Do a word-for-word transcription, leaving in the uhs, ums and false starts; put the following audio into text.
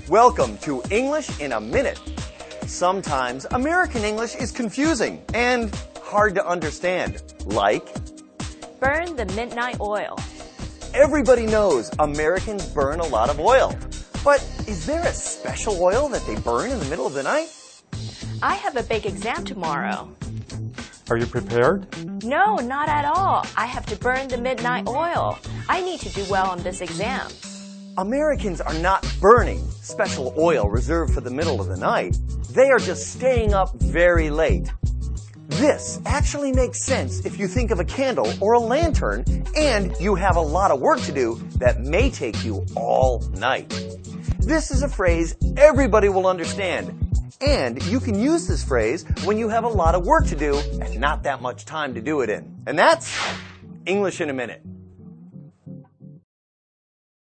Welcome to English in a Minute. Sometimes American English is confusing and hard to understand, like burn the midnight oil. Everybody knows Americans burn a lot of oil. But is there a special oil that they burn in the middle of the night? I have a big exam tomorrow. Are you prepared? No, not at all. I have to burn the midnight oil. I need to do well on this exam. Americans are not burning special oil reserved for the middle of the night. They are just staying up very late. This actually makes sense if you think of a candle or a lantern and you have a lot of work to do that may take you all night. This is a phrase everybody will understand. And you can use this phrase when you have a lot of work to do and not that much time to do it in. And that's English in a Minute.